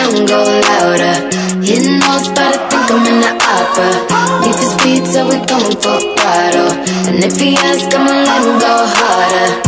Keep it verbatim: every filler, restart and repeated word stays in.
volume go louder. He knows, but I think I'm in the opera. Need for speed, so we going for a bottle. And if he asks, I'ma let him go harder.